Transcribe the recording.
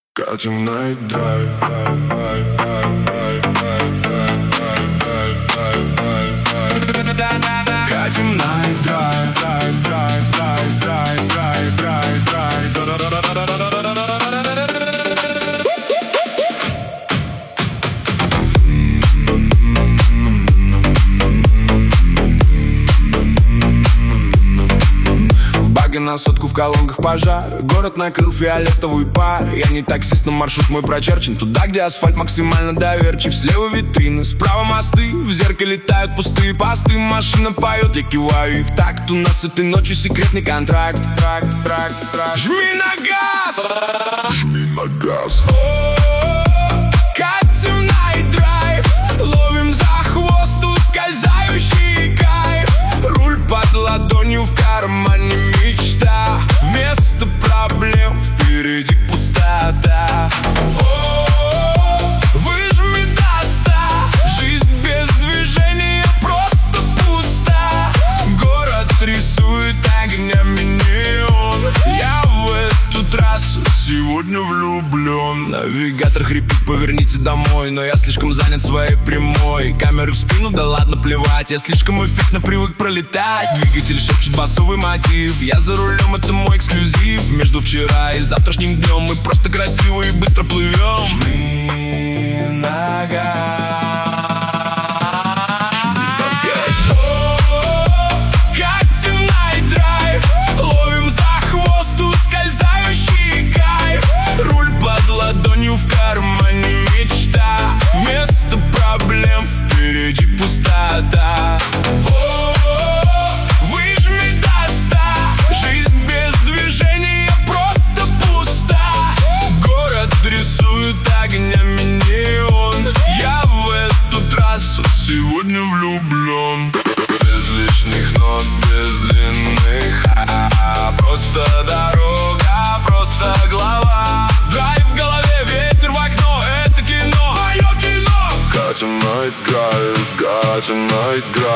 Катим найт драйв. Катим найт драйв, драйв, драйв, драйв, драйв, драйв, драйв, драйв. На сотку в колонках пожар. Город накрыл фиолетовый пар. Я не таксист, но маршрут мой прочерчен туда, где асфальт максимально доверчив. Слева витрины, справа мосты. В зеркале тают пустые посты. Машина поет, я киваю и в такт. У нас этой ночью секретный контракт. Жми на газ! Жми на газ. Катим найт драйв. Ловим за хвост ускользающий кайф. Руль под ладонью, в кармане мечта. Вместо проблем впереди пустота. Выжми до 100. Жизнь без движения просто пуста. Город рисует огнями неон. Я в эту трассу сегодня влюблен. Навигатор хрипит, поверните домой. Но я слишком занят своей прямой. Камеры в спину, да ладно плевать. Я слишком эффектно привык пролетать. Двигатель шепчет басовый мотив. Я за рулем, это мой эксклюзив. Между вчера и завтрашним днем мы просто красиво и быстро плывем. Жми на газ. Катим найт драйв. Ловим за хвост ускользающий кайф. Руль под ладонью, в кармане мечта. Вместо проблем впереди пустота. Выжми до 100. Жизнь без движения просто пуста. Город рисует огнями неон. Я в эту трассу сегодня влюблен. Без лишних нот, без длинных просто дорога, просто глава. Драйв в голове, ветер в окно. Это кино, мое кино. Катим найт драйв, катим найт драйв.